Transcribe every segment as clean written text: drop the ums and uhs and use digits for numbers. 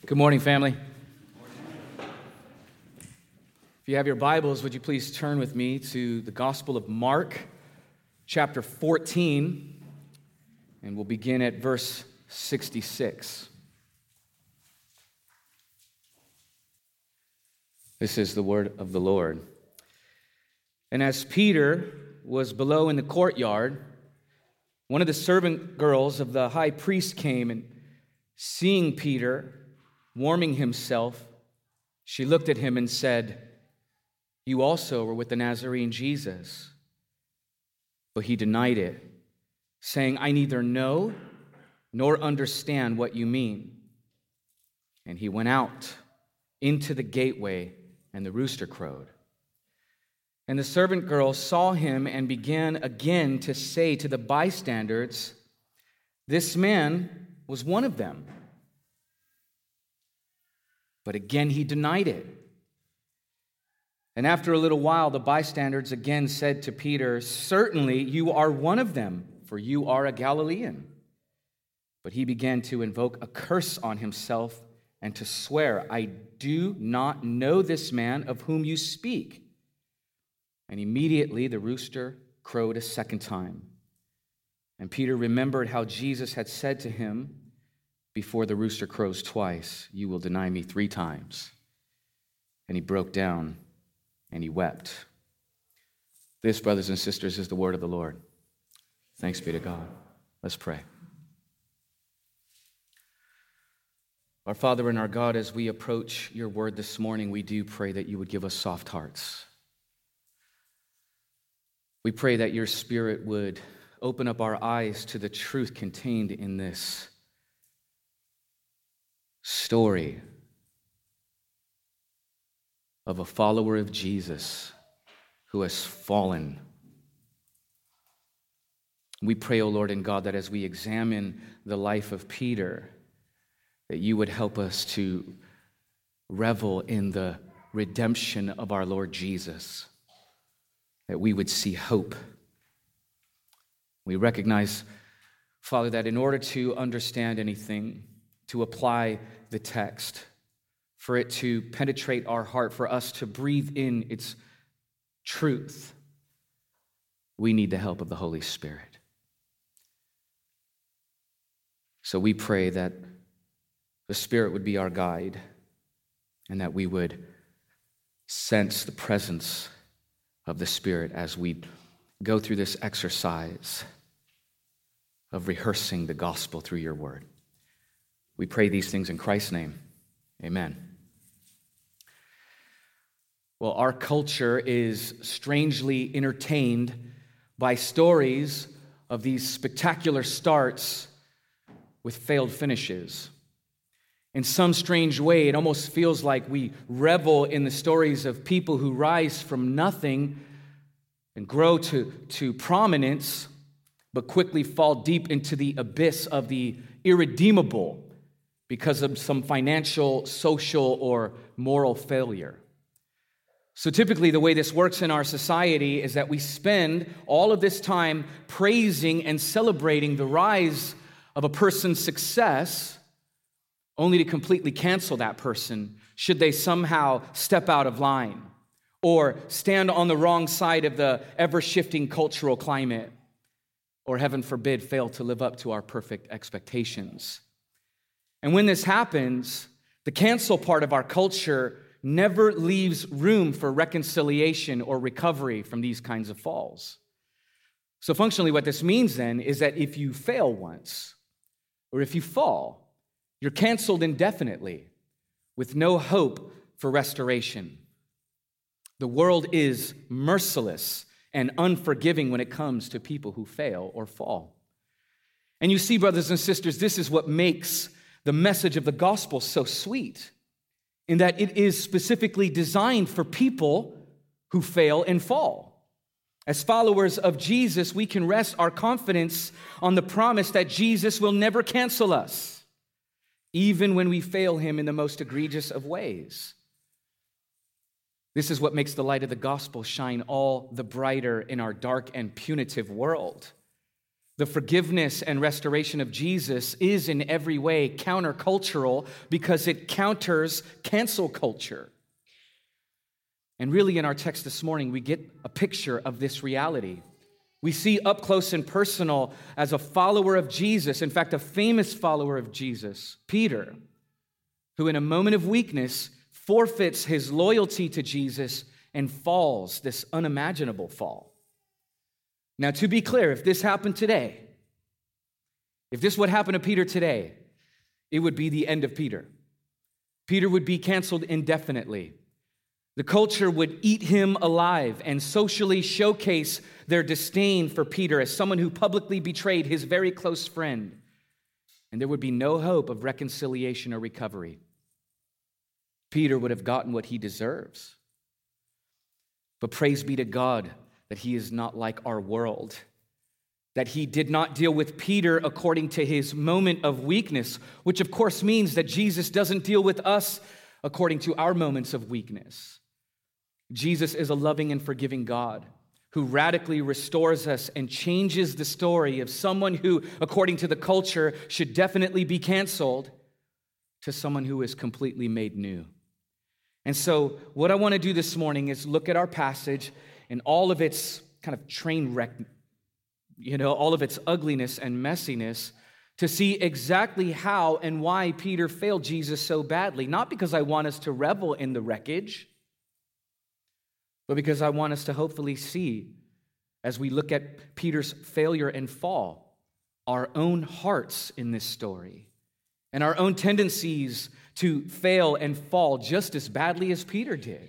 Good morning, family. If you have your Bibles, would you please turn with me to the Gospel of Mark, chapter 14, and we'll begin at verse 66. This is the word of the Lord. And as Peter was below in the courtyard, one of the servant girls of the high priest came, and seeing Peter warming himself, she looked at him and said, "You also were with the Nazarene Jesus." But he denied it, saying, "I neither know nor understand what you mean." And he went out into the gateway, and the rooster crowed. And the servant girl saw him and began again to say to the bystanders, "This man was one of them." But again he denied it. And after a little while, the bystanders again said to Peter, "Certainly you are one of them, for you are a Galilean." But he began to invoke a curse on himself and to swear, "I do not know this man of whom you speak." And immediately the rooster crowed a second time. And Peter remembered how Jesus had said to him, "Before the rooster crows twice, you will deny me 3 times." And he broke down and he wept. This, brothers and sisters, is the word of the Lord. Thanks be to God. Let's pray. Our Father and our God, as we approach your word this morning, we do pray that you would give us soft hearts. We pray that your Spirit would open up our eyes to the truth contained in this story of a follower of Jesus who has fallen. We pray, O Lord and God, that as we examine the life of Peter, that you would help us to revel in the redemption of our Lord Jesus, that we would see hope. We recognize, Father, that in order to understand anything, to apply the text, for it to penetrate our heart, for us to breathe in its truth, we need the help of the Holy Spirit. So we pray that the Spirit would be our guide and that we would sense the presence of the Spirit as we go through this exercise of rehearsing the gospel through your word. We pray these things in Christ's name. Amen. Well, our culture is strangely entertained by stories of these spectacular starts with failed finishes. In some strange way, it almost feels like we revel in the stories of people who rise from nothing and grow to prominence, but quickly fall deep into the abyss of the irredeemable because of some financial, social, or moral failure. So typically the way this works in our society is that we spend all of this time praising and celebrating the rise of a person's success, only to completely cancel that person should they somehow step out of line or stand on the wrong side of the ever-shifting cultural climate, or heaven forbid, fail to live up to our perfect expectations. And when this happens, the cancel part of our culture never leaves room for reconciliation or recovery from these kinds of falls. So functionally, what this means then is that if you fail once, or if you fall, you're canceled indefinitely with no hope for restoration. The world is merciless and unforgiving when it comes to people who fail or fall. And you see, brothers and sisters, this is what makes the message of the gospel so sweet, in that it is specifically designed for people who fail and fall. As followers of Jesus, we can rest our confidence on the promise that Jesus will never cancel us, even when we fail him in the most egregious of ways. This is what makes the light of the gospel shine all the brighter in our dark and punitive world. The forgiveness and restoration of Jesus is in every way countercultural because it counters cancel culture. And really, in our text this morning, we get a picture of this reality. We see up close and personal as a follower of Jesus, in fact, a famous follower of Jesus, Peter, who in a moment of weakness forfeits his loyalty to Jesus and falls, this unimaginable fall. Now, to be clear, if this happened today, if this would happen to Peter today, it would be the end of Peter. Peter would be canceled indefinitely. The culture would eat him alive and socially showcase their disdain for Peter as someone who publicly betrayed his very close friend. And there would be no hope of reconciliation or recovery. Peter would have gotten what he deserves. But praise be to God that he is not like our world, that he did not deal with Peter according to his moment of weakness, which of course means that Jesus doesn't deal with us according to our moments of weakness. Jesus is a loving and forgiving God who radically restores us and changes the story of someone who, according to the culture, should definitely be canceled to someone who is completely made new. And so what I want to do this morning is look at our passage and all of its kind of train wreck, all of its ugliness and messiness, to see exactly how and why Peter failed Jesus so badly. Not because I want us to revel in the wreckage, but because I want us to hopefully see, as we look at Peter's failure and fall, our own hearts in this story and our own tendencies to fail and fall just as badly as Peter did.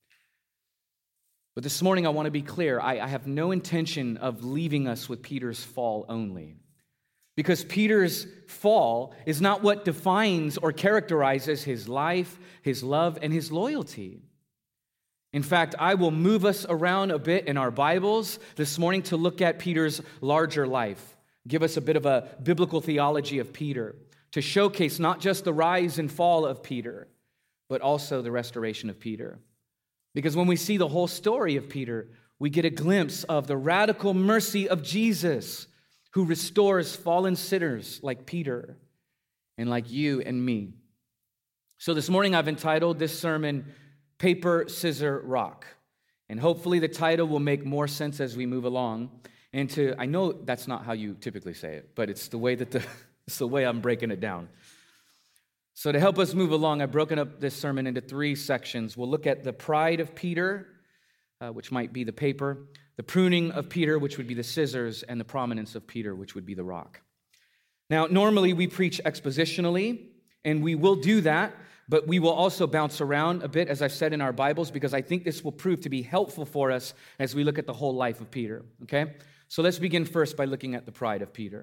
But this morning I want to be clear. I have no intention of leaving us with Peter's fall only. Because Peter's fall is not what defines or characterizes his life, his love, and his loyalty. In fact, I will move us around a bit in our Bibles this morning to look at Peter's larger life, give us a bit of a biblical theology of Peter, to showcase not just the rise and fall of Peter, but also the restoration of Peter. Because when we see the whole story of Peter, we get a glimpse of the radical mercy of Jesus, who restores fallen sinners like Peter and like you and me. So this morning I've entitled this sermon, Paper, Scissor, Rock. And hopefully the title will make more sense as we move along. I know that's not how you typically say it, but it's the way it's the way I'm breaking it down. So to help us move along, I've broken up this sermon into 3 sections. We'll look at the pride of Peter, which might be the paper, the pruning of Peter, which would be the scissors, and the prominence of Peter, which would be the rock. Now, normally we preach expositionally, and we will do that, but we will also bounce around a bit, as I've said in our Bibles, because I think this will prove to be helpful for us as we look at the whole life of Peter, okay? So let's begin first by looking at the pride of Peter.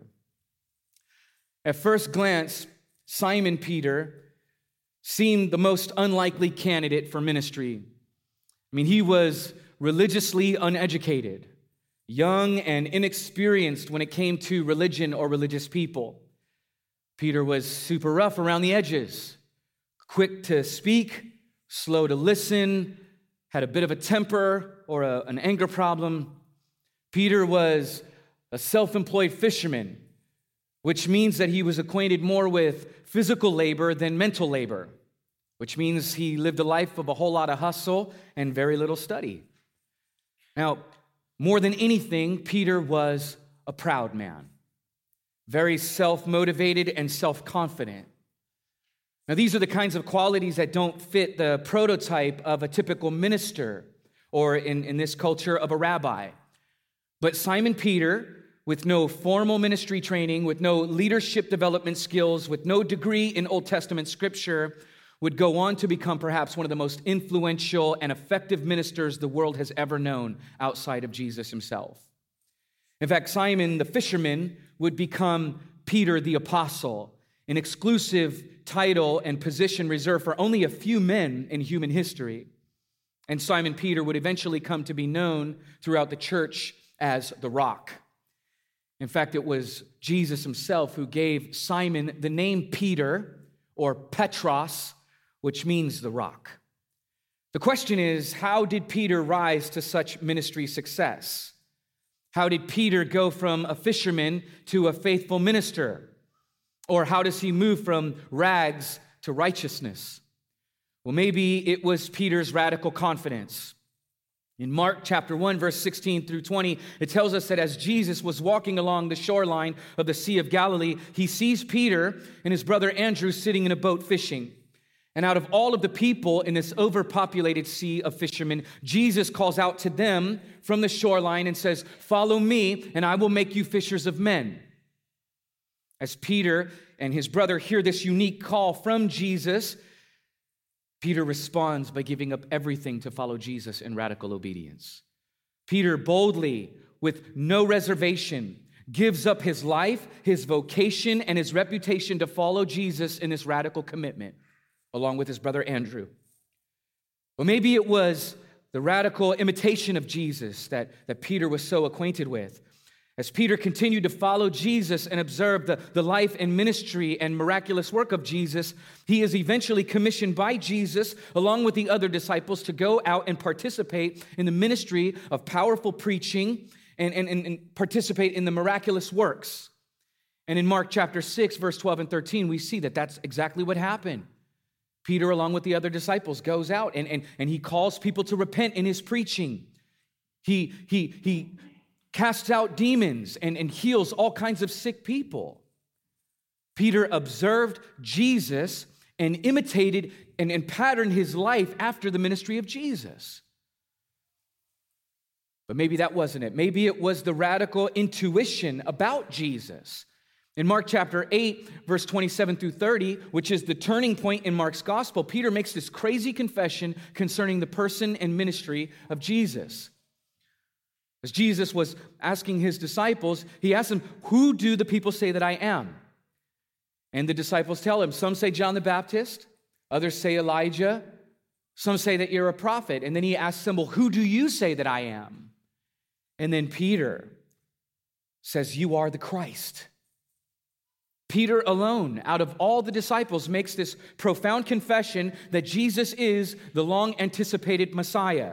At first glance, Simon Peter seemed the most unlikely candidate for ministry. I mean, he was religiously uneducated, young and inexperienced when it came to religion or religious people. Peter was super rough around the edges, quick to speak, slow to listen, had a bit of a temper or an anger problem. Peter was a self-employed fisherman, which means that he was acquainted more with physical labor than mental labor, which means he lived a life of a whole lot of hustle and very little study. Now, more than anything, Peter was a proud man, very self-motivated and self-confident. Now, these are the kinds of qualities that don't fit the prototype of a typical minister, or in this culture, of a rabbi. But Simon Peter, with no formal ministry training, with no leadership development skills, with no degree in Old Testament scripture, would go on to become perhaps one of the most influential and effective ministers the world has ever known outside of Jesus himself. In fact, Simon the fisherman would become Peter the apostle, an exclusive title and position reserved for only a few men in human history. And Simon Peter would eventually come to be known throughout the church as the Rock. In fact, it was Jesus himself who gave Simon the name Peter, or Petros, which means the rock. The question is, how did Peter rise to such ministry success? How did Peter go from a fisherman to a faithful minister? Or how does he move from rags to righteousness? Well, maybe it was Peter's radical confidence. In Mark chapter 1, verse 16 through 20, it tells us that as Jesus was walking along the shoreline of the Sea of Galilee, he sees Peter and his brother Andrew sitting in a boat fishing. And out of all of the people in this overpopulated sea of fishermen, Jesus calls out to them from the shoreline and says, "Follow me, and I will make you fishers of men." As Peter and his brother hear this unique call from Jesus, Peter responds by giving up everything to follow Jesus in radical obedience. Peter boldly, with no reservation, gives up his life, his vocation, and his reputation to follow Jesus in this radical commitment, along with his brother Andrew. Well, maybe it was the radical imitation of Jesus that Peter was so acquainted with. As Peter continued to follow Jesus and observe the life and ministry and miraculous work of Jesus, he is eventually commissioned by Jesus, along with the other disciples, to go out and participate in the ministry of powerful preaching and participate in the miraculous works. And in Mark chapter 6, verse 12 and 13, we see that that's exactly what happened. Peter, along with the other disciples, goes out and he calls people to repent in his preaching. He casts out demons and heals all kinds of sick people. Peter observed Jesus and imitated and patterned his life after the ministry of Jesus. But maybe that wasn't it. Maybe it was the radical intuition about Jesus. In Mark chapter 8, verse 27 through 30, which is the turning point in Mark's gospel, Peter makes this crazy confession concerning the person and ministry of Jesus. As Jesus was asking his disciples, he asked them, "Who do the people say that I am?" And the disciples tell him, some say John the Baptist, others say Elijah, some say that you're a prophet. And then he asks them, "Well, who do you say that I am?" And then Peter says, "You are the Christ." Peter alone, out of all the disciples, makes this profound confession that Jesus is the long-anticipated Messiah.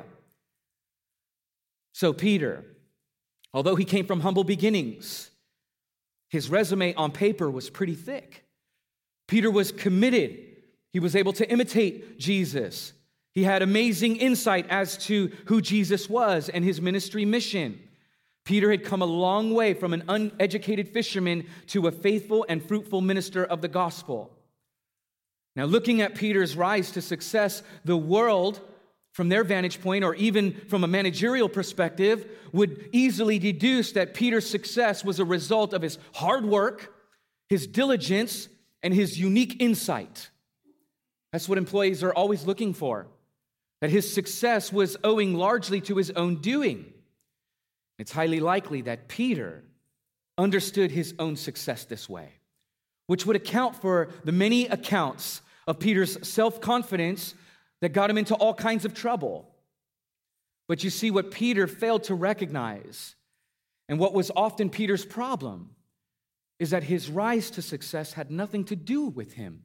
So Peter, although he came from humble beginnings, his resume on paper was pretty thick. Peter was committed. He was able to imitate Jesus. He had amazing insight as to who Jesus was and his ministry mission. Peter had come a long way from an uneducated fisherman to a faithful and fruitful minister of the gospel. Now, looking at Peter's rise to success, the world, from their vantage point, or even from a managerial perspective, would easily deduce that Peter's success was a result of his hard work, his diligence, and his unique insight. That's what employees are always looking for, that his success was owing largely to his own doing. It's highly likely that Peter understood his own success this way, which would account for the many accounts of Peter's self-confidence that got him into all kinds of trouble. But you see, what Peter failed to recognize, and what was often Peter's problem, is that his rise to success had nothing to do with him.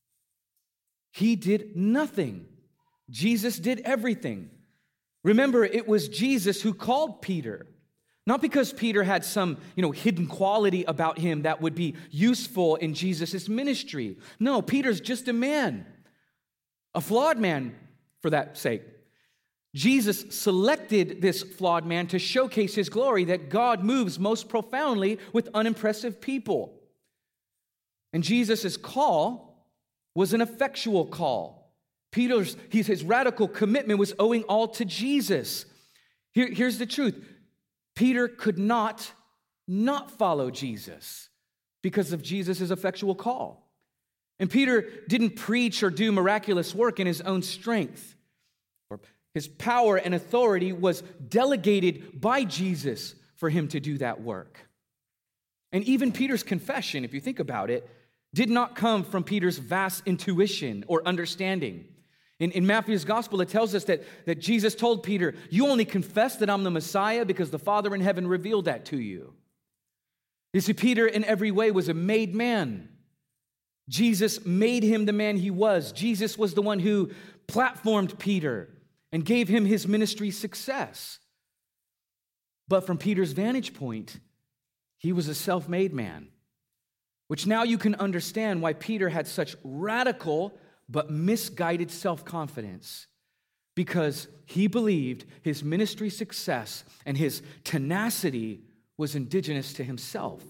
He did nothing. Jesus did everything. Remember, it was Jesus who called Peter. Not because Peter had some, hidden quality about him that would be useful in Jesus' ministry. No, Peter's just a man. A flawed man, for that sake. Jesus selected this flawed man to showcase his glory, that God moves most profoundly with unimpressive people. And Jesus' call was an effectual call. His radical commitment was owing all to Jesus. Here's the truth. Peter could not follow Jesus because of Jesus' effectual call. And Peter didn't preach or do miraculous work in his own strength. His power and authority was delegated by Jesus for him to do that work. And even Peter's confession, if you think about it, did not come from Peter's vast intuition or understanding. In Matthew's gospel, it tells us that Jesus told Peter, "You only confess that I'm the Messiah because the Father in heaven revealed that to you." You see, Peter in every way was a made man. Jesus made him the man he was. Jesus was the one who platformed Peter and gave him his ministry success. But from Peter's vantage point, he was a self-made man, which now you can understand why Peter had such radical but misguided self-confidence, because he believed his ministry success and his tenacity was indigenous to himself.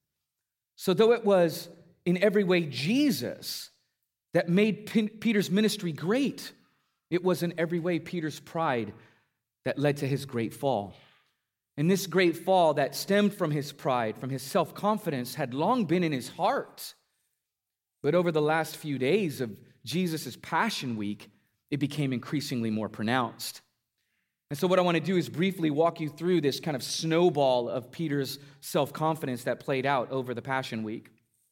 So though it was in every way Jesus that made Peter's ministry great, it was in every way Peter's pride that led to his great fall. And this great fall that stemmed from his pride, from his self-confidence, had long been in his heart. But over the last few days of Jesus' Passion Week, it became increasingly more pronounced. And so what I want to do is briefly walk you through this kind of snowball of Peter's self-confidence that played out over the Passion Week.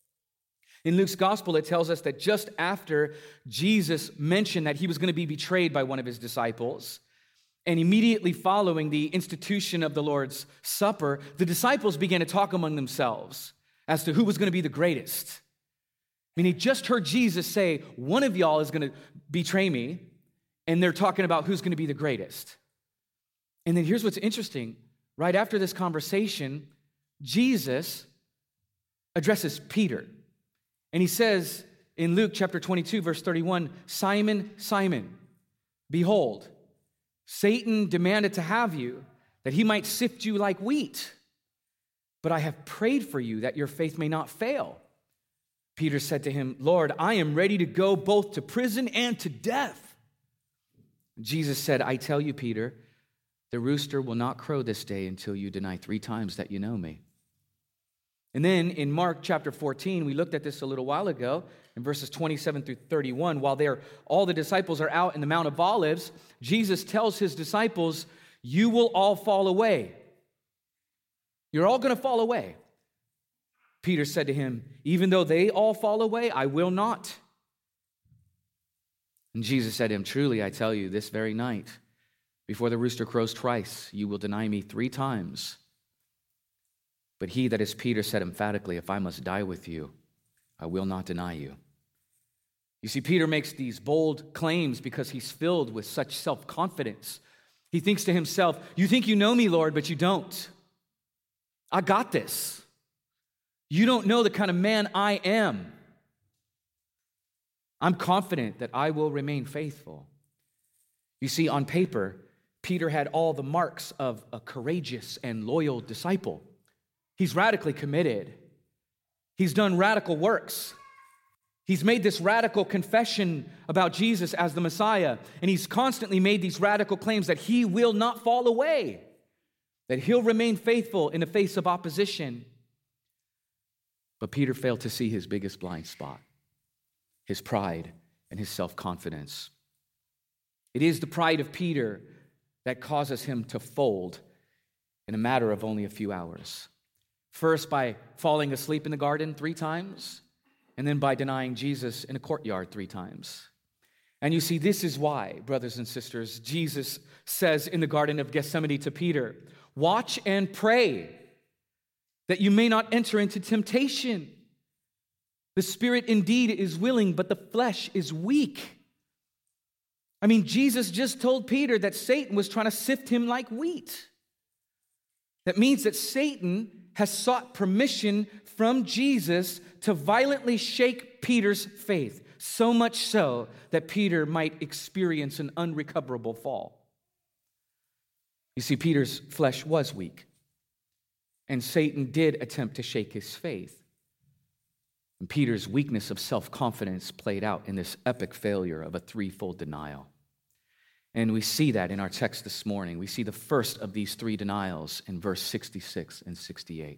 In Luke's gospel, it tells us that just after Jesus mentioned that he was going to be betrayed by one of his disciples, and immediately following the institution of the Lord's Supper, the disciples began to talk among themselves as to who was going to be the greatest. I mean, they just heard Jesus say, one of y'all is going to betray me, and they're talking about who's going to be the greatest. And then here's what's interesting. Right after this conversation, Jesus addresses Peter. And he says in Luke chapter 22, verse 31, Simon, Simon, behold, Satan demanded to have you, that he might sift you like wheat. But I have prayed for you that your faith may not fail. Peter said to him, Lord, I am ready to go both to prison and to death. Jesus said, I tell you, Peter, the rooster will not crow this day until you deny 3 times that you know me. And then in Mark chapter 14, we looked at this a little while ago, in verses 27 through 31, while all the disciples are out in the Mount of Olives, Jesus tells his disciples, you will all fall away. You're all going to fall away. Peter said to him, even though they all fall away, I will not. And Jesus said to him, truly, I tell you, this very night, before the rooster crows twice, you will deny me 3 times. But he, that is Peter, said emphatically, if I must die with you, I will not deny you. You see, Peter makes these bold claims because he's filled with such self-confidence. He thinks to himself, you think you know me, Lord, but you don't. I got this. You don't know the kind of man I am. I'm confident that I will remain faithful. You see, on paper, Peter had all the marks of a courageous and loyal disciple. He's radically committed. He's done radical works. He's made this radical confession about Jesus as the Messiah, and he's constantly made these radical claims that he will not fall away, that he'll remain faithful in the face of opposition. But Peter failed to see his biggest blind spot, his pride and his self-confidence. It is the pride of Peter that causes him to fold in a matter of only a few hours. First, by falling asleep in the garden 3 times, and then by denying Jesus in a courtyard 3 times. And you see, this is why, brothers and sisters, Jesus says in the Garden of Gethsemane to Peter, watch and pray that you may not enter into temptation. The spirit indeed is willing, but the flesh is weak. I mean, Jesus just told Peter that Satan was trying to sift him like wheat. That means that Satan has sought permission from Jesus to violently shake Peter's faith, so much so that Peter might experience an unrecoverable fall. You see, Peter's flesh was weak, and Satan did attempt to shake his faith. And Peter's weakness of self-confidence played out in this epic failure of a 3-fold denial. And we see that in our text this morning. We see the first of these 3 denials in verse 66 and 68.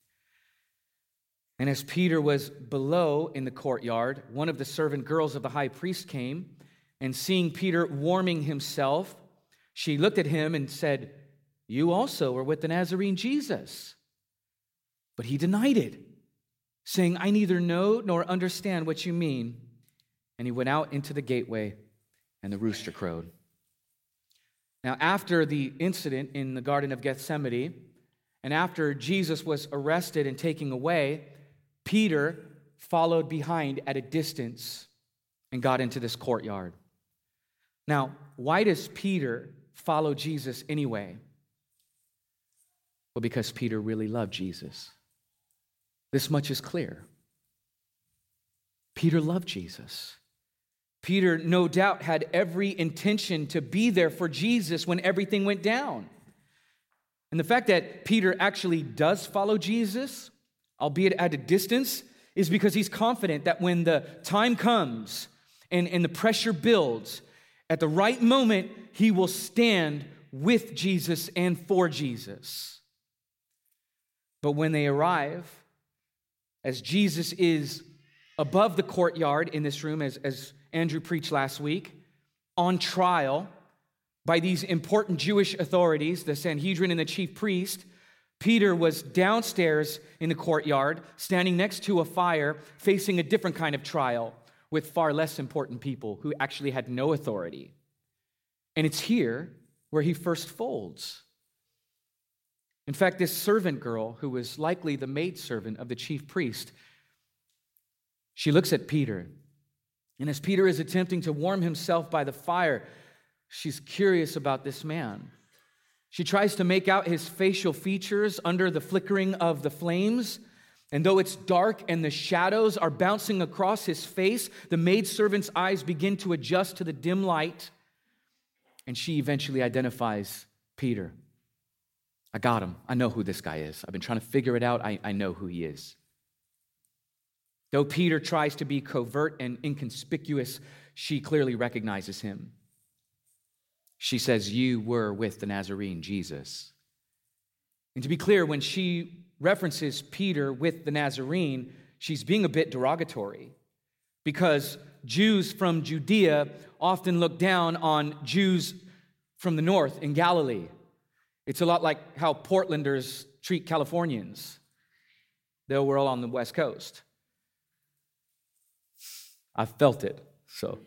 And as Peter was below in the courtyard, one of the servant girls of the high priest came, and seeing Peter warming himself, she looked at him and said, you also were with the Nazarene Jesus. But he denied it, saying, I neither know nor understand what you mean. And he went out into the gateway, and the rooster crowed. Now, after the incident in the Garden of Gethsemane, and after Jesus was arrested and taken away, Peter followed behind at a distance and got into this courtyard. Now, why does Peter follow Jesus anyway? Well, because Peter really loved Jesus. This much is clear. Peter loved Jesus. Peter, no doubt, had every intention to be there for Jesus when everything went down. And the fact that Peter actually does follow Jesus, albeit at a distance, is because he's confident that when the time comes and the pressure builds, at the right moment, he will stand with Jesus and for Jesus. But when they arrive, as Jesus is above the courtyard in this room, as Andrew preached last week, on trial by these important Jewish authorities, the Sanhedrin and the chief priest, Peter was downstairs in the courtyard, standing next to a fire, facing a different kind of trial with far less important people who actually had no authority. And it's here where he first folds. In fact, this servant girl, who was likely the maidservant of the chief priest, she looks at Peter, and as Peter is attempting to warm himself by the fire, she's curious about this man. She tries to make out his facial features under the flickering of the flames, and though it's dark and the shadows are bouncing across his face, the maidservant's eyes begin to adjust to the dim light, and she eventually identifies Peter. I got him. I know who this guy is. I've been trying to figure it out. I know who he is. Though Peter tries to be covert and inconspicuous, she clearly recognizes him. She says, "You were with the Nazarene, Jesus." And to be clear, when she references Peter with the Nazarene, she's being a bit derogatory because Jews from Judea often look down on Jews from the north in Galilee. It's a lot like how Portlanders treat Californians, though we're all on the West Coast. I felt it, so.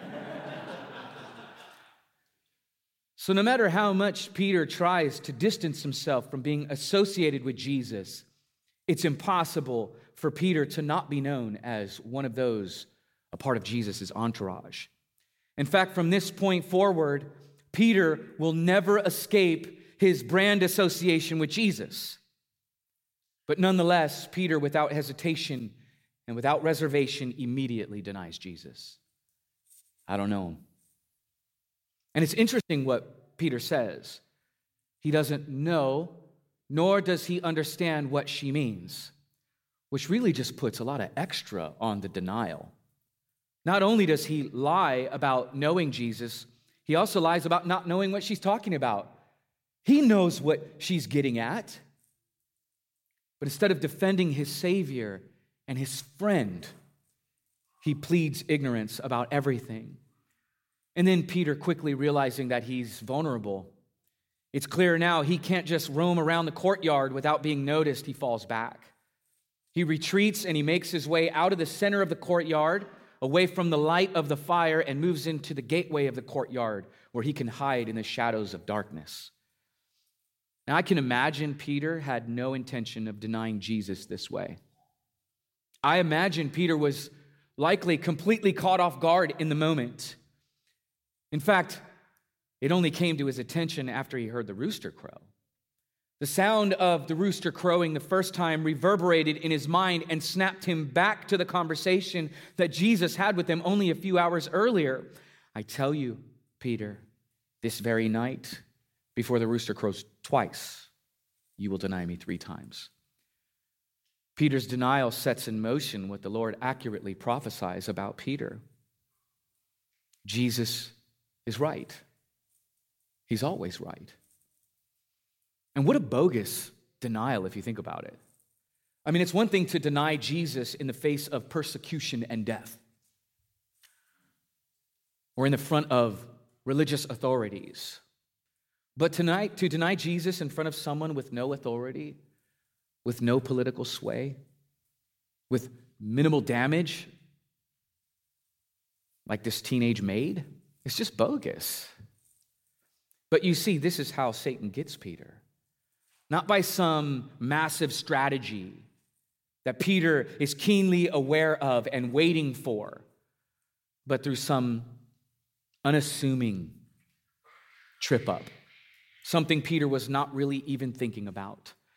So no matter how much Peter tries to distance himself from being associated with Jesus, it's impossible for Peter to not be known as one of those, a part of Jesus' entourage. In fact, from this point forward, Peter will never escape his brand association with Jesus. But nonetheless, Peter, without hesitation and without reservation, immediately denies Jesus. I don't know him. And it's interesting what Peter says. He doesn't know, nor does he understand what she means, which really just puts a lot of extra on the denial. Not only does he lie about knowing Jesus, he also lies about not knowing what she's talking about. He knows what she's getting at. But instead of defending his Savior and his friend, he pleads ignorance about everything. And then Peter, quickly realizing that he's vulnerable, it's clear now he can't just roam around the courtyard without being noticed. He falls back. He retreats and he makes his way out of the center of the courtyard, away from the light of the fire, and moves into the gateway of the courtyard where he can hide in the shadows of darkness. Now, I can imagine Peter had no intention of denying Jesus this way. I imagine Peter was likely completely caught off guard in the moment. In fact, it only came to his attention after he heard the rooster crow. The sound of the rooster crowing the first time reverberated in his mind and snapped him back to the conversation that Jesus had with him only a few hours earlier. I tell you, Peter, this very night, before the rooster crows twice, you will deny me 3 times. Peter's denial sets in motion what the Lord accurately prophesies about Peter. Jesus is right. He's always right. And what a bogus denial if you think about it. I mean, it's one thing to deny Jesus in the face of persecution and death, or in the front of religious authorities. But tonight, to deny Jesus in front of someone with no authority, with no political sway, with minimal damage, like this teenage maid, it's just bogus. But you see, this is how Satan gets Peter. Not by some massive strategy that Peter is keenly aware of and waiting for, but through some unassuming trip up, something Peter was not really even thinking about.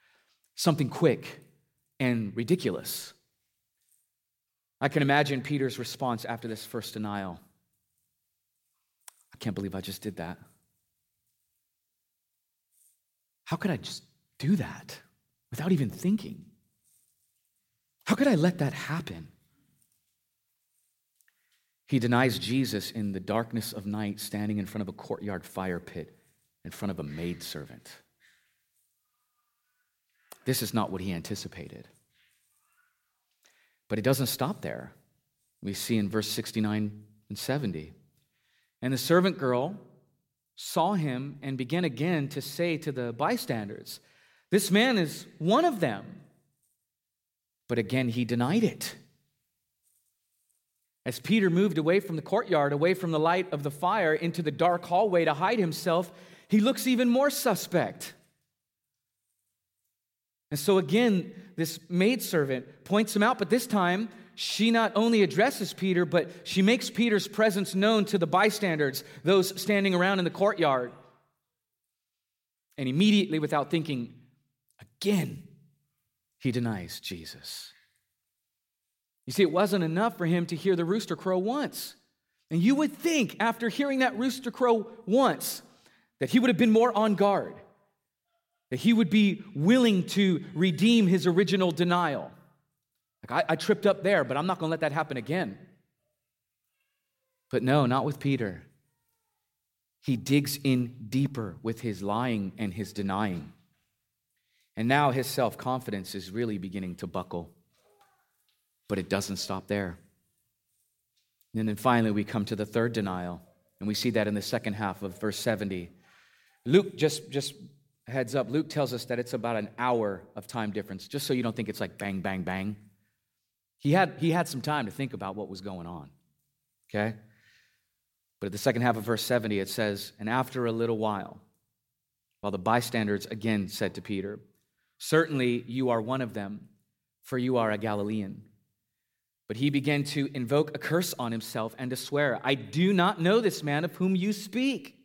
something quick and ridiculous. I can imagine Peter's response after this first denial. I can't believe I just did that. How could I just do that without even thinking? How could I let that happen? He denies Jesus in the darkness of night, standing in front of a courtyard fire pit, in front of a maidservant. This is not what he anticipated. But it doesn't stop there. We see in verse 69 and 70. And the servant girl saw him and began again to say to the bystanders, "This man is one of them." But again he denied it. As Peter moved away from the courtyard, away from the light of the fire, into the dark hallway to hide himself, he looks even more suspect. And so again, this maidservant points him out, but this time she not only addresses Peter, but she makes Peter's presence known to the bystanders, those standing around in the courtyard. And immediately, without thinking, again, he denies Jesus. You see, it wasn't enough for him to hear the rooster crow once. And you would think, after hearing that rooster crow once, that he would have been more on guard, that he would be willing to redeem his original denial. Like, I tripped up there, but I'm not going to let that happen again. But no, not with Peter. He digs in deeper with his lying and his denying. And now his self-confidence is really beginning to buckle. But it doesn't stop there. And then finally we come to the third denial, and we see that in the second half of verse 70. Luke, just heads up, Luke tells us that it's about an hour of time difference, just so you don't think it's like bang, bang, bang. He had some time to think about what was going on, okay? But at the second half of verse 70, it says, "And after a little while the bystanders again said to Peter, 'Certainly you are one of them, for you are a Galilean.' But he began to invoke a curse on himself and to swear, 'I do not know this man of whom you speak.'"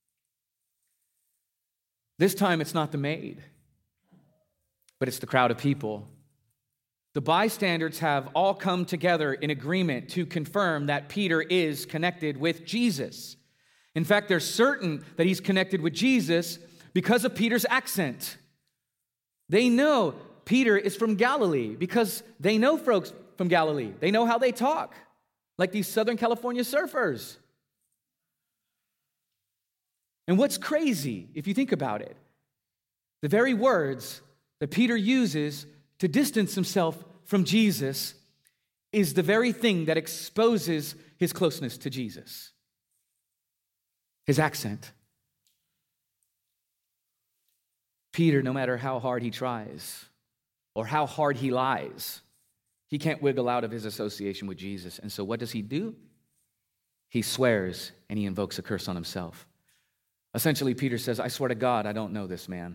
This time it's not the maid, but it's the crowd of people. The bystanders have all come together in agreement to confirm that Peter is connected with Jesus. In fact, they're certain that he's connected with Jesus because of Peter's accent. They know Peter is from Galilee because they know folks from Galilee. They know how they talk, like these Southern California surfers. And what's crazy, if you think about it, the very words that Peter uses to distance himself from Jesus is the very thing that exposes his closeness to Jesus. His accent. Peter, no matter how hard he tries or how hard he lies, he can't wiggle out of his association with Jesus. And so what does he do? He swears and he invokes a curse on himself. Essentially, Peter says, "I swear to God, I don't know this man.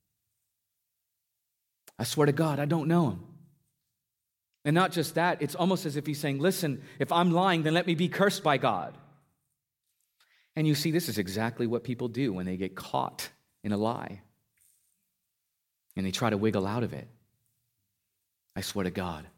I swear to God, I don't know him." And not just that, it's almost as if he's saying, "Listen, if I'm lying, then let me be cursed by God." And you see, this is exactly what people do when they get caught in a lie. And they try to wiggle out of it. "I swear to God."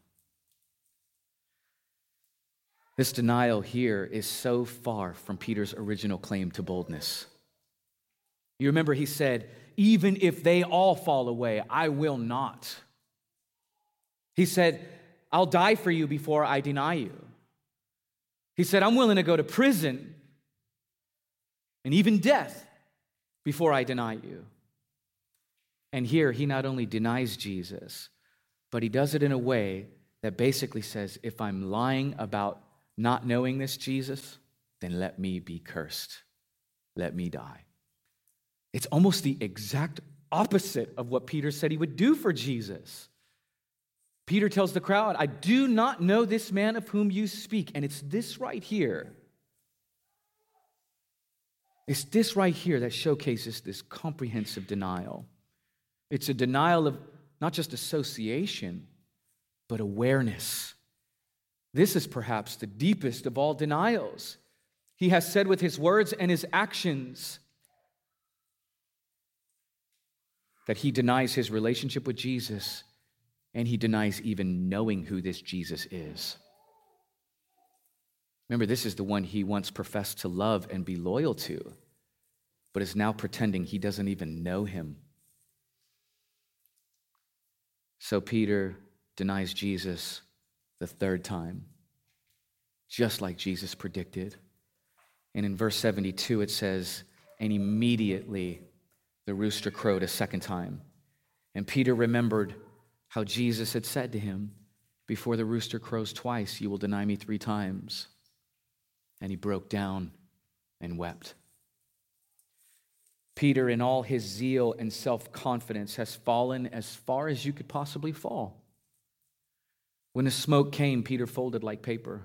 This denial here is so far from Peter's original claim to boldness. You remember he said, "Even if they all fall away, I will not." He said, "I'll die for you before I deny you." He said, "I'm willing to go to prison and even death before I deny you." And here he not only denies Jesus, but he does it in a way that basically says, if I'm lying about not knowing this Jesus, then let me be cursed. Let me die. It's almost the exact opposite of what Peter said he would do for Jesus. Peter tells the crowd, "I do not know this man of whom you speak." And it's this right here. It's this right here that showcases this comprehensive denial. It's a denial of not just association, but awareness. This is perhaps the deepest of all denials. He has said with his words and his actions that he denies his relationship with Jesus, and he denies even knowing who this Jesus is. Remember, this is the one he once professed to love and be loyal to, but is now pretending he doesn't even know him. So Peter denies Jesus the third time, just like Jesus predicted. And in verse 72, it says, "And immediately the rooster crowed a second time. And Peter remembered how Jesus had said to him, 'Before the rooster crows twice, you will deny me 3 times.' And he broke down and wept." Peter, in all his zeal and self-confidence, has fallen as far as you could possibly fall. When the smoke came, Peter folded like paper.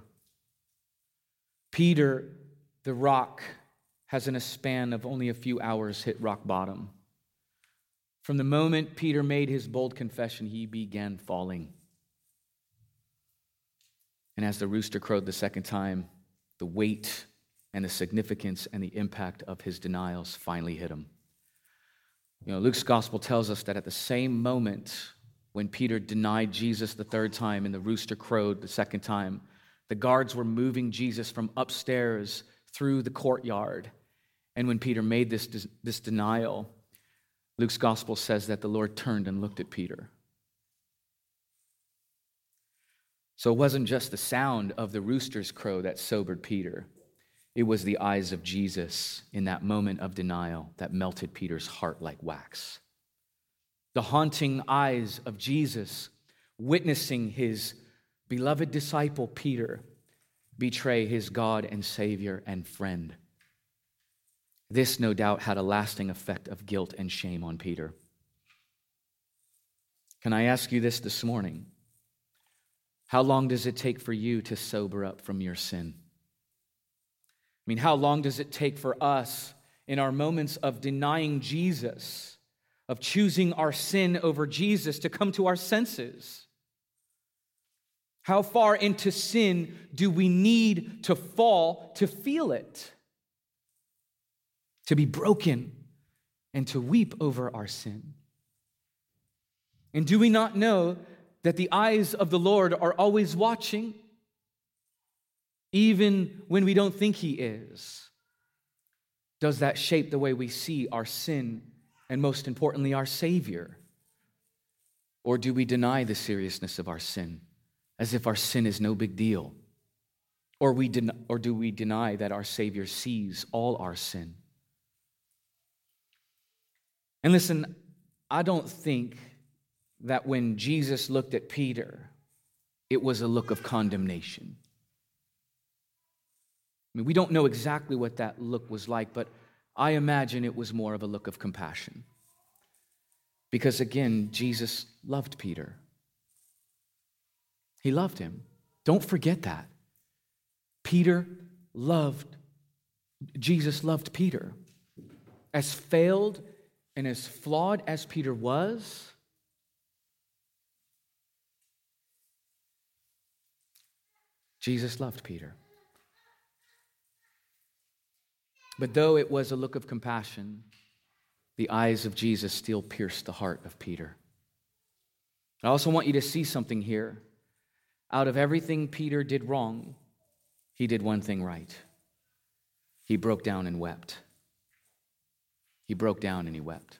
Peter, the rock, has in a span of only a few hours hit rock bottom. From the moment Peter made his bold confession, he began falling. And as the rooster crowed the second time, the weight and the significance and the impact of his denials finally hit him. Luke's gospel tells us that at the same moment when Peter denied Jesus the third time and the rooster crowed the second time, the guards were moving Jesus from upstairs through the courtyard. And when Peter made this denial, Luke's gospel says that the Lord turned and looked at Peter. So it wasn't just the sound of the rooster's crow that sobered Peter. It was the eyes of Jesus in that moment of denial that melted Peter's heart like wax. The haunting eyes of Jesus witnessing his beloved disciple Peter betray his God and Savior and friend. This, no doubt, had a lasting effect of guilt and shame on Peter. Can I ask you this morning? How long does it take for you to sober up from your sin? How long does it take for us in our moments of denying Jesus, of choosing our sin over Jesus, to come to our senses? How far into sin do we need to fall to feel it? To be broken and to weep over our sin? And do we not know that the eyes of the Lord are always watching, even when we don't think He is? Does that shape the way we see our sin and, most importantly, our Savior? Or do we deny the seriousness of our sin as if our sin is no big deal? Or do we deny that our Savior sees all our sin? And listen, I don't think that when Jesus looked at Peter, it was a look of condemnation. We don't know exactly what that look was like, but I imagine it was more of a look of compassion. Because again, Jesus loved Peter. He loved him. Don't forget that. Jesus loved Peter. As failed and as flawed as Peter was, Jesus loved Peter. But though it was a look of compassion, the eyes of Jesus still pierced the heart of Peter. I also want you to see something here. Out of everything Peter did wrong, he did one thing right. He broke down and wept. He broke down and he wept.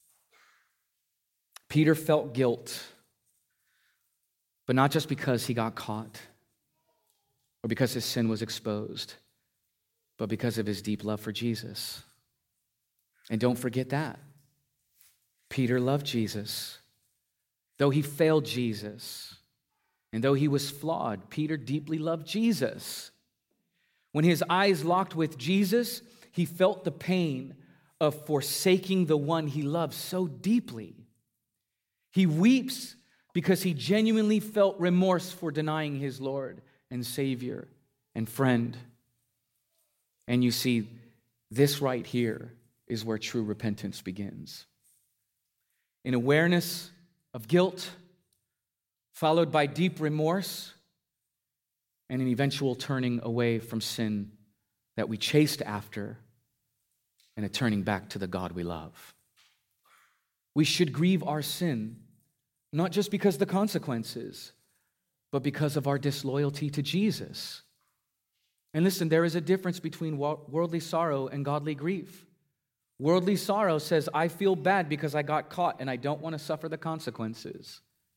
Peter felt guilt, but not just because he got caught or because his sin was exposed, but because of his deep love for Jesus. And don't forget that. Peter loved Jesus. Though he failed Jesus, and though he was flawed, Peter deeply loved Jesus. When his eyes locked with Jesus, he felt the pain of forsaking the one he loved so deeply. He weeps because he genuinely felt remorse for denying his Lord and Savior and friend. And you see, this right here is where true repentance begins. An awareness of guilt, followed by deep remorse, and an eventual turning away from sin that we chased after, and a turning back to the God we love. We should grieve our sin, not just because of the consequences, but because of our disloyalty to Jesus. And listen, there is a difference between worldly sorrow and godly grief. Worldly sorrow says, I feel bad because I got caught and I don't want to suffer the consequences.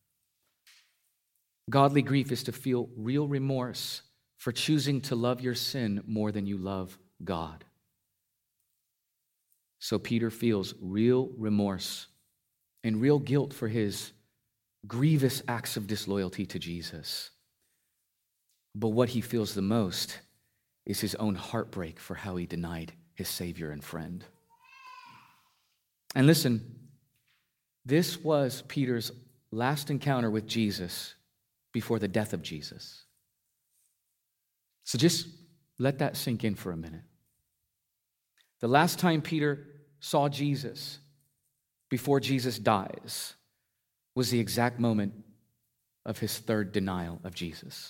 Godly grief is to feel real remorse for choosing to love your sin more than you love God. So Peter feels real remorse and real guilt for his grievous acts of disloyalty to Jesus. But what he feels the most is his own heartbreak for how he denied his Savior and friend. And listen, this was Peter's last encounter with Jesus before the death of Jesus. So just let that sink in for a minute. The last time Peter saw Jesus before Jesus dies was the exact moment of his third denial of Jesus.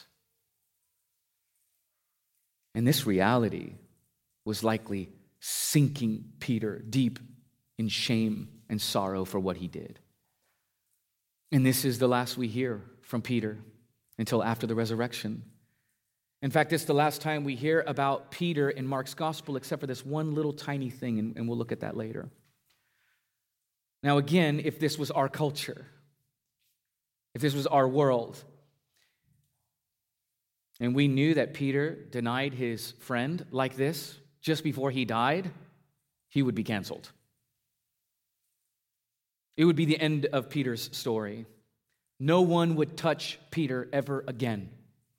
And this reality was likely sinking Peter deep in shame and sorrow for what he did. And this is the last we hear from Peter until after the resurrection. In fact, it's the last time we hear about Peter in Mark's gospel, except for this one little tiny thing, and we'll look at that later. Now, again, if this was our culture, if this was our world, and we knew that Peter denied his friend like this just before he died, he would be canceled. It would be the end of Peter's story. No one would touch Peter ever again.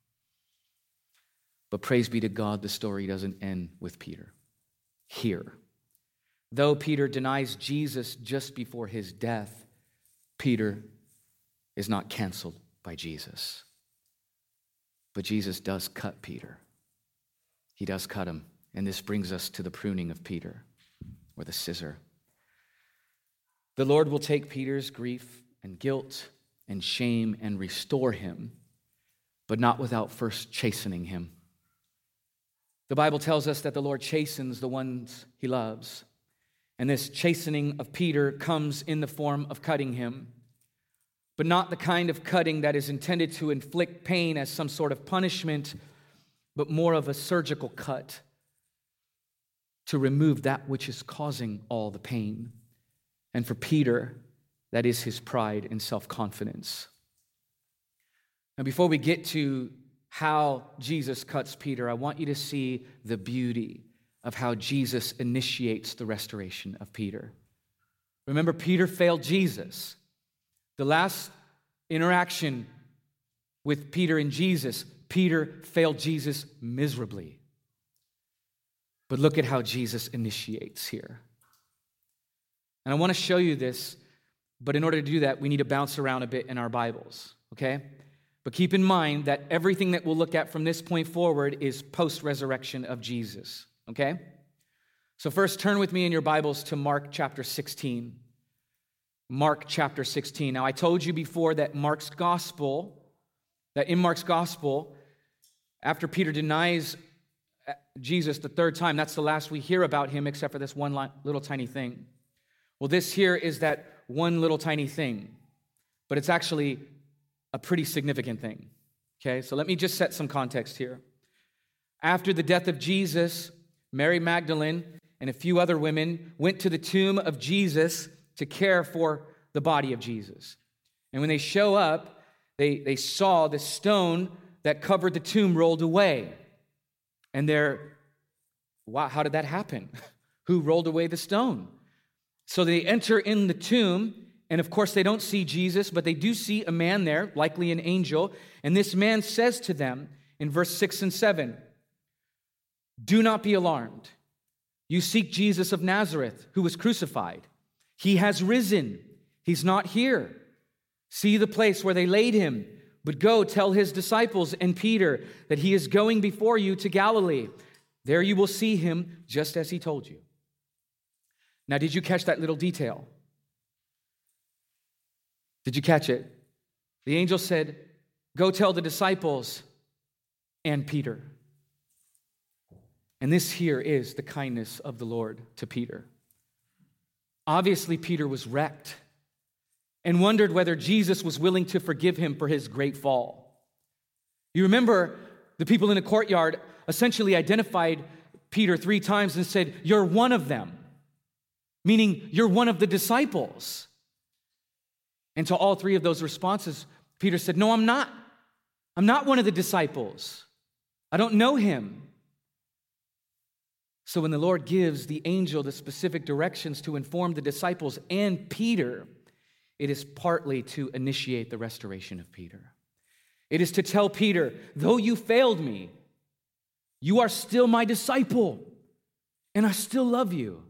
But praise be to God, the story doesn't end with Peter here. Though Peter denies Jesus just before his death, Peter is not canceled by Jesus. But Jesus does cut Peter. He does cut him. And this brings us to the pruning of Peter, or the scissor. The Lord will take Peter's grief and guilt and shame and restore him, but not without first chastening him. The Bible tells us that the Lord chastens the ones he loves. And this chastening of Peter comes in the form of cutting him, but not the kind of cutting that is intended to inflict pain as some sort of punishment, but more of a surgical cut to remove that which is causing all the pain. And for Peter, that is his pride and self-confidence. Now, before we get to how Jesus cuts Peter, I want you to see the beauty of how Jesus initiates the restoration of Peter. Remember, Peter failed Jesus. The last interaction with Peter and Jesus, Peter failed Jesus miserably. But look at how Jesus initiates here. And I want to show you this, but in order to do that, we need to bounce around a bit in our Bibles, okay? But keep in mind that everything that we'll look at from this point forward is post-resurrection of Jesus, okay? So first, turn with me in your Bibles to Mark chapter 16. Mark chapter 16. Now, I told you before that in Mark's gospel, after Peter denies Jesus the third time, that's the last we hear about him except for this one little tiny thing. Well, this here is that one little tiny thing, but it's actually a pretty significant thing. Okay, so let me just set some context here. After the death of Jesus, Mary Magdalene and a few other women went to the tomb of Jesus to care for the body of Jesus. And when they show up, they saw the stone that covered the tomb rolled away. And they're, wow, how did that happen? Who rolled away the stone? So they enter in the tomb, and of course they don't see Jesus, but they do see a man there, likely an angel. And this man says to them in verse 6 and 7, "Do not be alarmed. You seek Jesus of Nazareth, who was crucified. He has risen. He's not here. See the place where they laid him. But go tell his disciples and Peter that he is going before you to Galilee. There you will see him just as he told you." Now, did you catch that little detail? Did you catch it? The angel said, "Go tell the disciples and Peter." And this here is the kindness of the Lord to Peter. Obviously, Peter was wrecked and wondered whether Jesus was willing to forgive him for his great fall. You remember the people in the courtyard essentially identified Peter 3 times and said, "You're one of them," meaning you're one of the disciples. And to all three of those responses, Peter said, "No, I'm not. I'm not one of the disciples. I don't know him." So when the Lord gives the angel the specific directions to inform the disciples and Peter, it is partly to initiate the restoration of Peter. It is to tell Peter, though you failed me, you are still my disciple, and I still love you.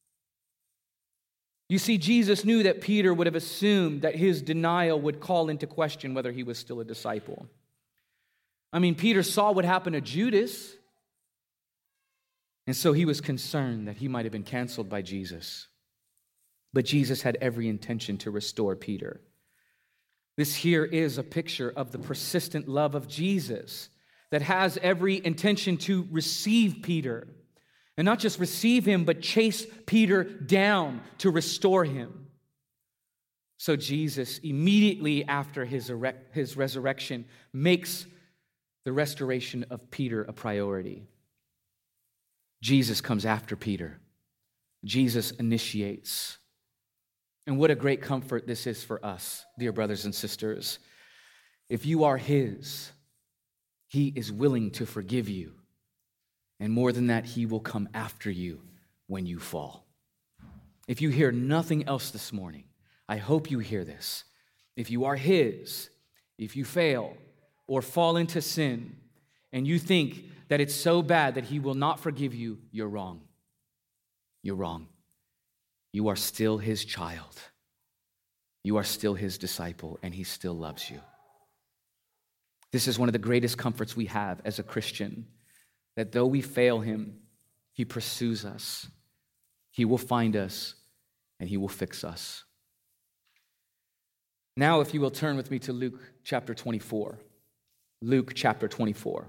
You see, Jesus knew that Peter would have assumed that his denial would call into question whether he was still a disciple. I mean, Peter saw what happened to Judas, and so he was concerned that he might have been canceled by Jesus. But Jesus had every intention to restore Peter. This here is a picture of the persistent love of Jesus that has every intention to receive Peter. And not just receive him, but chase Peter down to restore him. So Jesus, immediately after his resurrection, makes the restoration of Peter a priority. Jesus comes after Peter. Jesus initiates. And what a great comfort this is for us, dear brothers and sisters. If you are his, he is willing to forgive you. And more than that, he will come after you when you fall. If you hear nothing else this morning, I hope you hear this. If you are his, if you fail or fall into sin, and you think that it's so bad that he will not forgive you, you're wrong. You're wrong. You are still his child. You are still his disciple, and he still loves you. This is one of the greatest comforts we have as a Christian, that though we fail him, he pursues us. He will find us, and he will fix us. Now, if you will turn with me to Luke chapter 24. Luke chapter 24.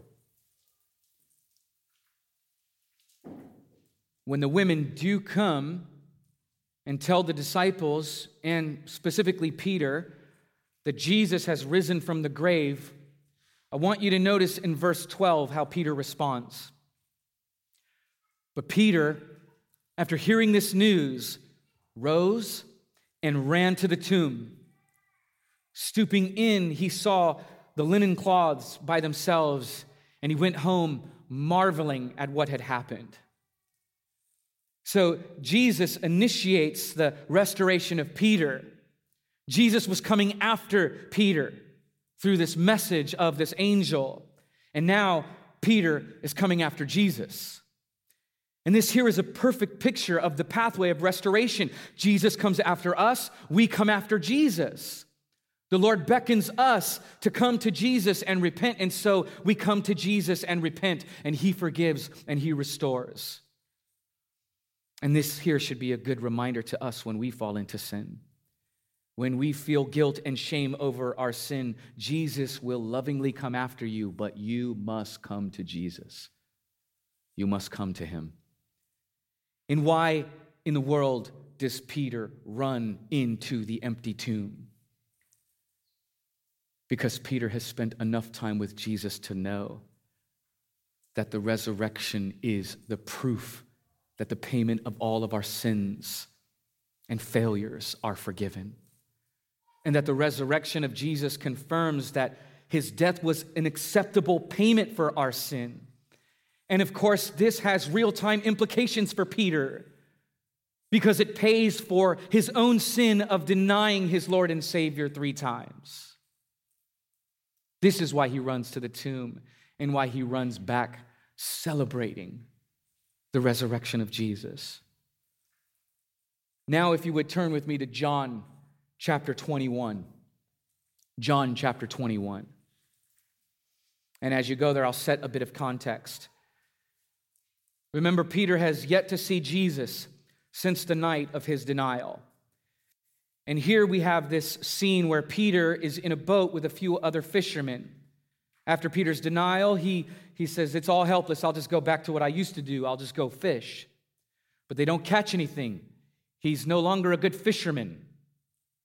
When the women do come and tell the disciples, and specifically Peter, that Jesus has risen from the grave, I want you to notice in verse 12 how Peter responds. But Peter, after hearing this news, rose and ran to the tomb. Stooping in, he saw the linen cloths by themselves, and he went home marveling at what had happened. So Jesus initiates the restoration of Peter. Jesus was coming after Peter through this message of this angel. And now Peter is coming after Jesus. And this here is a perfect picture of the pathway of restoration. Jesus comes after us, we come after Jesus. The Lord beckons us to come to Jesus and repent, and so we come to Jesus and repent, and he forgives and he restores. And this here should be a good reminder to us when we fall into sin. When we feel guilt and shame over our sin, Jesus will lovingly come after you, but you must come to Jesus. You must come to him. And why in the world does Peter run into the empty tomb? Because Peter has spent enough time with Jesus to know that the resurrection is the proof that the payment of all of our sins and failures are forgiven. And that the resurrection of Jesus confirms that his death was an acceptable payment for our sin. And of course, this has real-time implications for Peter because it pays for his own sin of denying his Lord and Savior 3 times. This is why he runs to the tomb and why he runs back celebrating the resurrection of Jesus. Now, if you would turn with me to John chapter 21. John chapter 21. And as you go there, I'll set a bit of context. Remember, Peter has yet to see Jesus since the night of his denial. And here we have this scene where Peter is in a boat with a few other fishermen. After Peter's denial, he says, it's all helpless. I'll just go back to what I used to do. I'll just go fish. But they don't catch anything. He's no longer a good fisherman.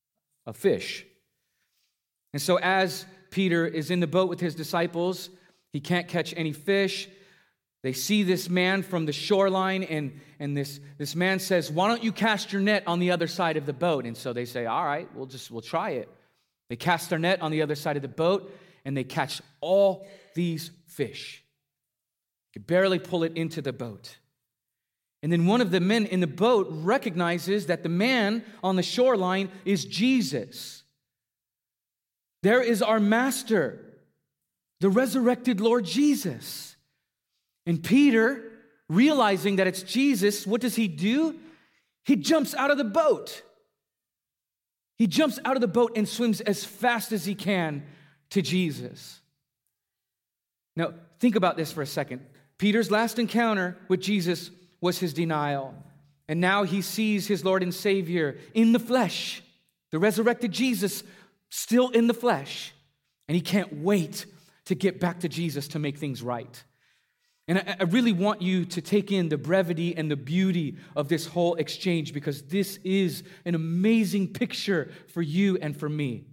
of fish. And so as Peter is in the boat with his disciples, he can't catch any fish. They see this man from the shoreline, and this man says, "Why don't you cast your net on the other side of the boat?" And so they say, "All right, we'll try it." They cast their net on the other side of the boat, and they catch all these fish. They could barely pull it into the boat. And then one of the men in the boat recognizes that the man on the shoreline is Jesus. There is our master, the resurrected Lord Jesus. And Peter, realizing that it's Jesus, what does he do? He jumps out of the boat. He jumps out of the boat and swims as fast as he can to Jesus. Now, think about this for a second. Peter's last encounter with Jesus was his denial. And now he sees his Lord and Savior in the flesh, the resurrected Jesus still in the flesh. And he can't wait to get back to Jesus to make things right. And I really want you to take in the brevity and the beauty of this whole exchange, because this is an amazing picture for you and for me.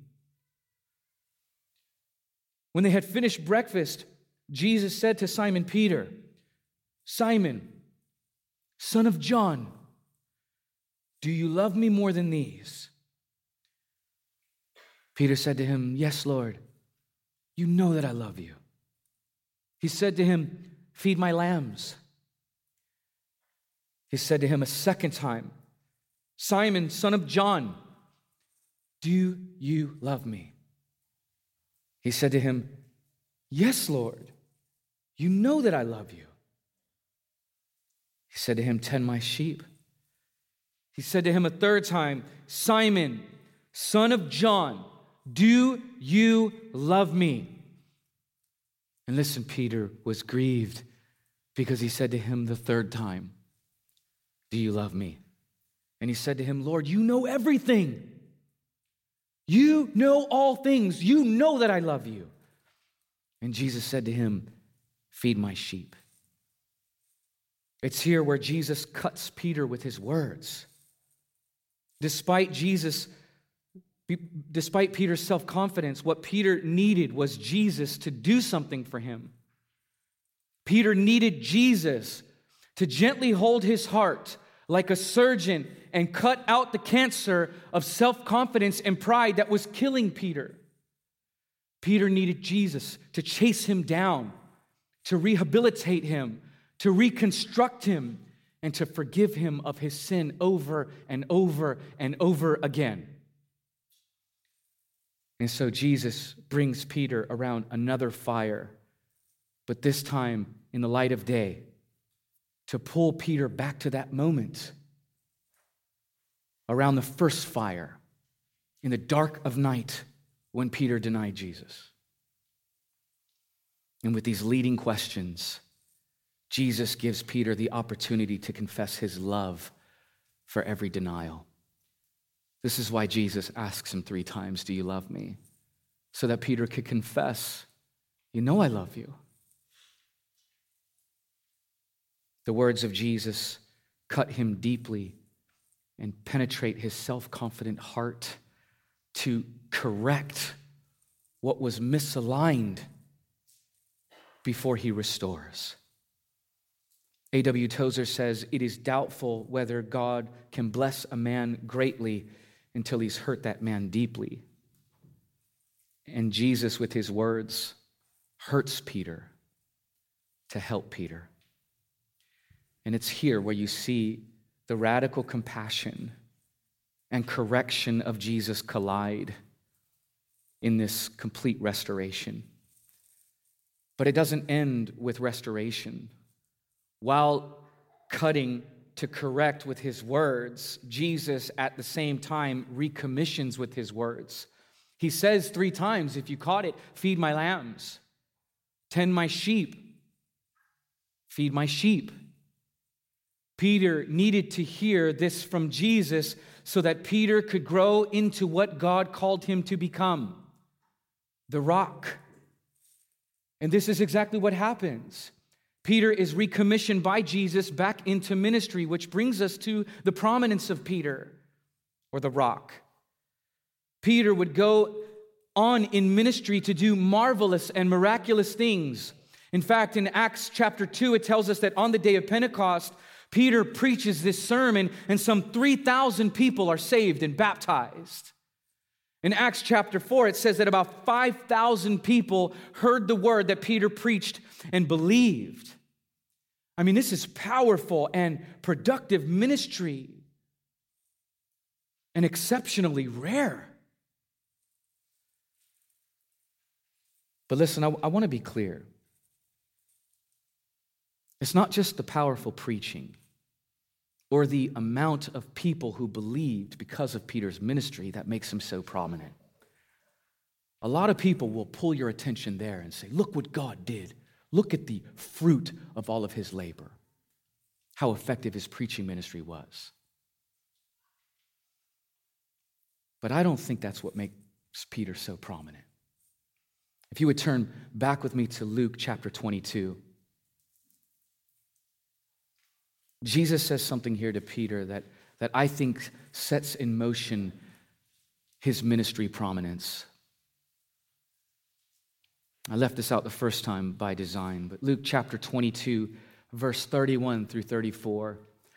When they had finished breakfast, Jesus said to Simon Peter, "Simon, son of John, do you love me more than these?" Peter said to him, "Yes, Lord, you know that I love you." He said to him, "Feed my lambs." He said to him a second time, "Simon, son of John, do you love me?" He said to him, "Yes, Lord, you know that I love you." He said to him, "Tend my sheep." He said to him a third time, "Simon, son of John, do you love me?" And listen, Peter was grieved because he said to him the third time, "Do you love me?" And he said to him, "Lord, you know everything. You know all things. You know that I love you." And Jesus said to him, "Feed my sheep." It's here where Jesus cuts Peter with his words. Despite Peter's self-confidence, what Peter needed was Jesus to do something for him. Peter needed Jesus to gently hold his heart like a surgeon and cut out the cancer of self-confidence and pride that was killing Peter. Peter needed Jesus to chase him down, to rehabilitate him, to reconstruct him, and to forgive him of his sin over and over and over again. And so Jesus brings Peter around another fire, but this time in the light of day, to pull Peter back to that moment around the first fire in the dark of night when Peter denied Jesus. And with these leading questions, Jesus gives Peter the opportunity to confess his love for every denial. This is why Jesus asks him 3 times, "Do you love me?" So that Peter could confess, "You know I love you." The words of Jesus cut him deeply and penetrate his self-confident heart to correct what was misaligned before he restores. A.W. Tozer says, "It is doubtful whether God can bless a man greatly until he's hurt that man deeply." And Jesus, with his words, hurts Peter to help Peter. And it's here where you see the radical compassion and correction of Jesus collide in this complete restoration. But it doesn't end with restoration. While cutting to correct with his words, Jesus at the same time recommissions with his words. He says 3 times, if you caught it, "Feed my lambs, tend my sheep, feed my sheep." Peter needed to hear this from Jesus so that Peter could grow into what God called him to become, the rock. And this is exactly what happens. Peter is recommissioned by Jesus back into ministry, which brings us to the prominence of Peter, or the rock. Peter would go on in ministry to do marvelous and miraculous things. In fact, in Acts chapter 2, it tells us that on the day of Pentecost, Peter preaches this sermon and some 3,000 people are saved and baptized. In Acts chapter 4, it says that about 5,000 people heard the word that Peter preached and believed. I mean, this is powerful and productive ministry and exceptionally rare. But listen, I want to be clear. It's not just the powerful preaching or the amount of people who believed because of Peter's ministry that makes him so prominent. A lot of people will pull your attention there and say, look what God did. Look at the fruit of all of his labor, how effective his preaching ministry was. But I don't think that's what makes Peter so prominent. If you would turn back with me to Luke chapter 22. Jesus says something here to Peter that I think sets in motion his ministry prominence. I left this out the first time by design, but Luke chapter 22, verse 31 through 34.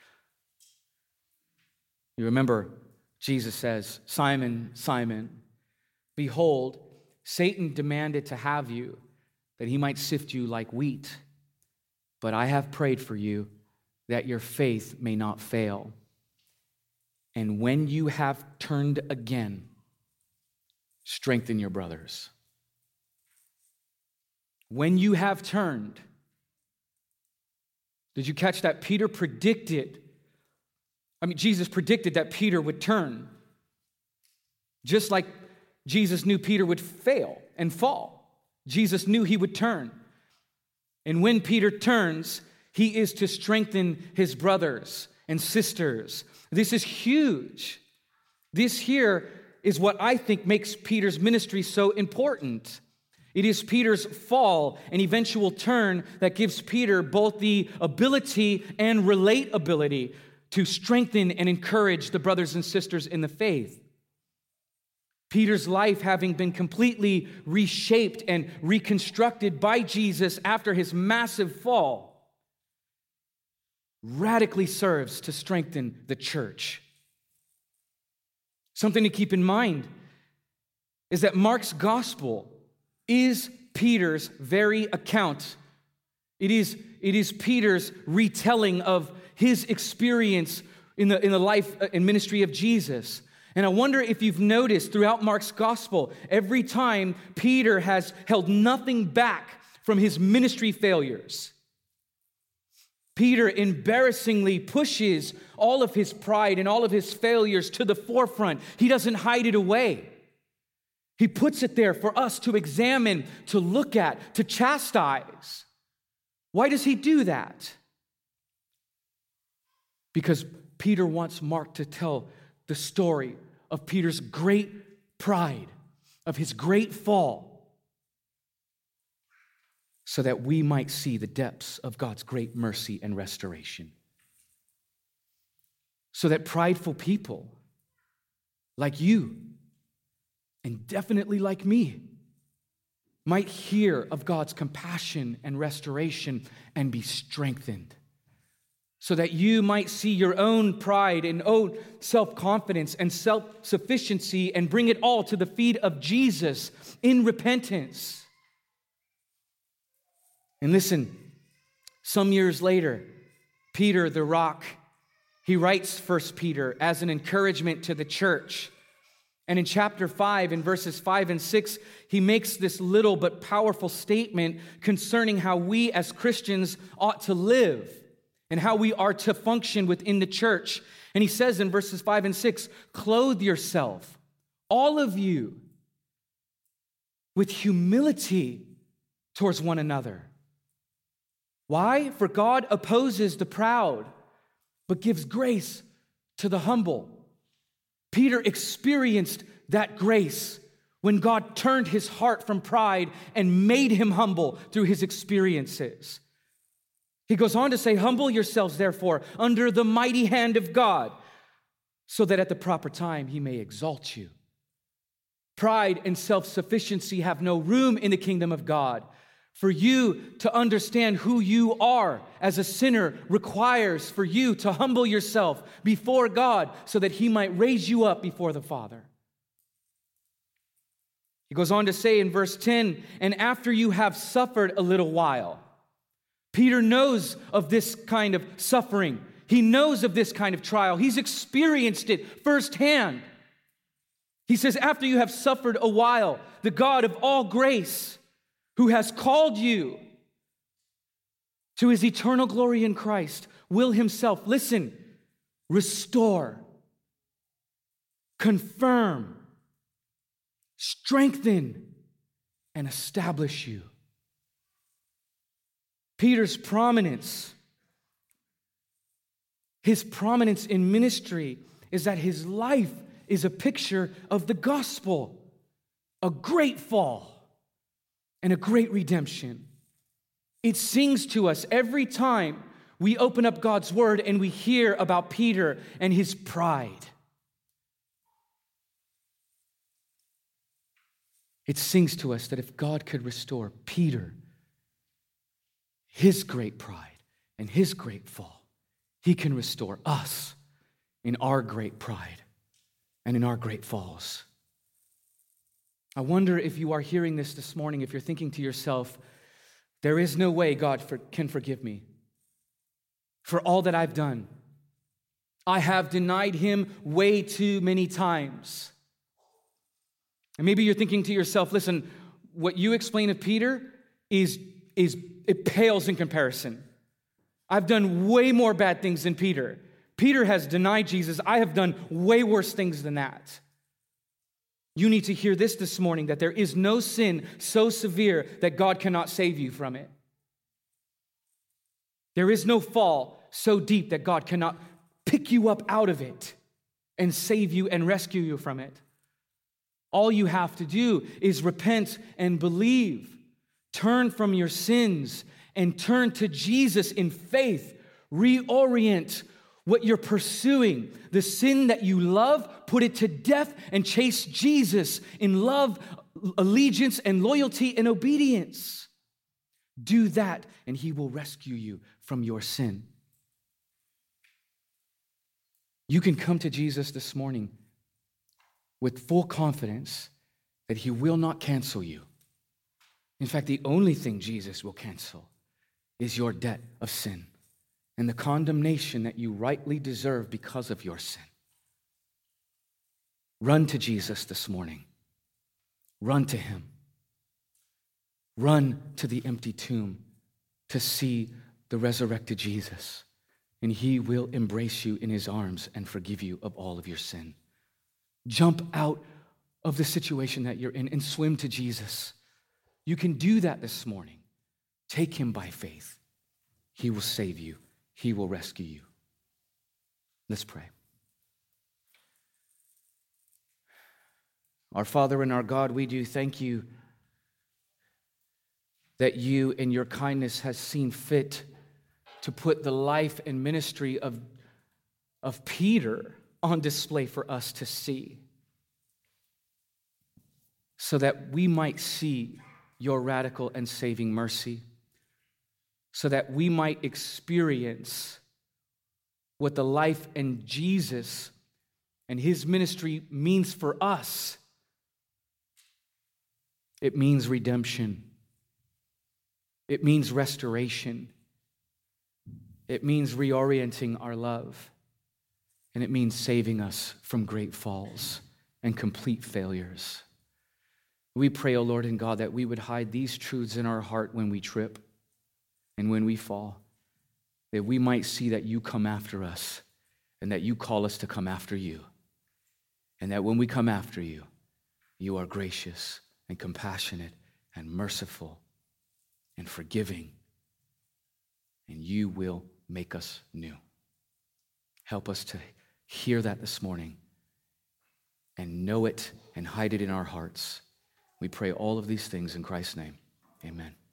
You remember, Jesus says, Simon, Simon, behold, Satan demanded to have you, that he might sift you like wheat. But I have prayed for you, that your faith may not fail. And when you have turned again, strengthen your brothers. When you have turned, did you catch that? Jesus predicted that Peter would turn. Just like Jesus knew Peter would fail and fall. Jesus knew he would turn. And when Peter turns, he is to strengthen his brothers and sisters. This is huge. This here is what I think makes Peter's ministry so important. It is Peter's fall and eventual turn that gives Peter both the ability and relatability to strengthen and encourage the brothers and sisters in the faith. Peter's life, having been completely reshaped and reconstructed by Jesus after his massive fall, radically serves to strengthen the church. Something to keep in mind is that Mark's gospel is Peter's very account. It is Peter's retelling of his experience in the life and ministry of Jesus. And I wonder if you've noticed throughout Mark's gospel, every time Peter has held nothing back from his ministry failures. Peter embarrassingly pushes all of his pride and all of his failures to the forefront. He doesn't hide it away. He puts it there for us to examine, to look at, to chastise. Why does he do that? Because Peter wants Mark to tell the story of Peter's great pride, of his great fall, so that we might see the depths of God's great mercy and restoration. So that prideful people like you, and definitely like me, might hear of God's compassion and restoration and be strengthened. So that you might see your own pride and own self-confidence and self-sufficiency and bring it all to the feet of Jesus in repentance. And listen, some years later, Peter the Rock, he writes 1 Peter as an encouragement to the church. And in chapter 5, in verses 5 and 6, he makes this little but powerful statement concerning how we as Christians ought to live and how we are to function within the church. And he says in verses 5 and 6, clothe yourself, all of you, with humility towards one another. Why? For God opposes the proud, but gives grace to the humble. Peter experienced that grace when God turned his heart from pride and made him humble through his experiences. He goes on to say, humble yourselves, therefore, under the mighty hand of God, so that at the proper time he may exalt you. Pride and self-sufficiency have no room in the kingdom of God. For you to understand who you are as a sinner requires for you to humble yourself before God so that He might raise you up before the Father. He goes on to say in verse 10, and after you have suffered a little while. Peter knows of this kind of suffering. He knows of this kind of trial. He's experienced it firsthand. He says, after you have suffered a while, the God of all grace, who has called you to His eternal glory in Christ, will Himself, listen, restore, confirm, strengthen, and establish you. Peter's prominence, his prominence in ministry is that his life is a picture of the gospel, a great fall and a great redemption. It sings to us every time we open up God's word and we hear about Peter and his pride. It sings to us that if God could restore Peter, his great pride and his great fall, He can restore us in our great pride and in our great falls. I wonder if you are hearing this morning, if you're thinking to yourself, there is no way God can forgive me for all that I've done. I have denied Him way too many times. And maybe you're thinking to yourself, listen, what you explain of Peter it pales in comparison. I've done way more bad things than Peter. Peter has denied Jesus. I have done way worse things than that. You need to hear this morning, that there is no sin so severe that God cannot save you from it. There is no fall so deep that God cannot pick you up out of it and save you and rescue you from it. All you have to do is repent and believe. Turn from your sins and turn to Jesus in faith. Reorient what you're pursuing. The sin that you love, put it to death and chase Jesus in love, allegiance, and loyalty and obedience. Do that and He will rescue you from your sin. You can come to Jesus this morning with full confidence that He will not cancel you. In fact, the only thing Jesus will cancel is your debt of sin and the condemnation that you rightly deserve because of your sin. Run to Jesus this morning. Run to Him. Run to the empty tomb to see the resurrected Jesus, and He will embrace you in His arms and forgive you of all of your sin. Jump out of the situation that you're in and swim to Jesus. You can do that this morning. Take Him by faith. He will save you. He will rescue you. Let's pray. Our Father and our God, we do thank You that You in Your kindness has seen fit to put the life and ministry of Peter on display for us to see, so that we might see Your radical and saving mercy, so that we might experience what the life and Jesus and His ministry means for us. It means redemption. It means restoration. It means reorienting our love. And it means saving us from great falls and complete failures. We pray, O Lord and God, that we would hide these truths in our heart when we trip and when we fall, that we might see that You come after us and that You call us to come after You, and that when we come after You, You are gracious and compassionate and merciful and forgiving, and You will make us new. Help us to hear that this morning and know it and hide it in our hearts. We pray all of these things in Christ's name. Amen.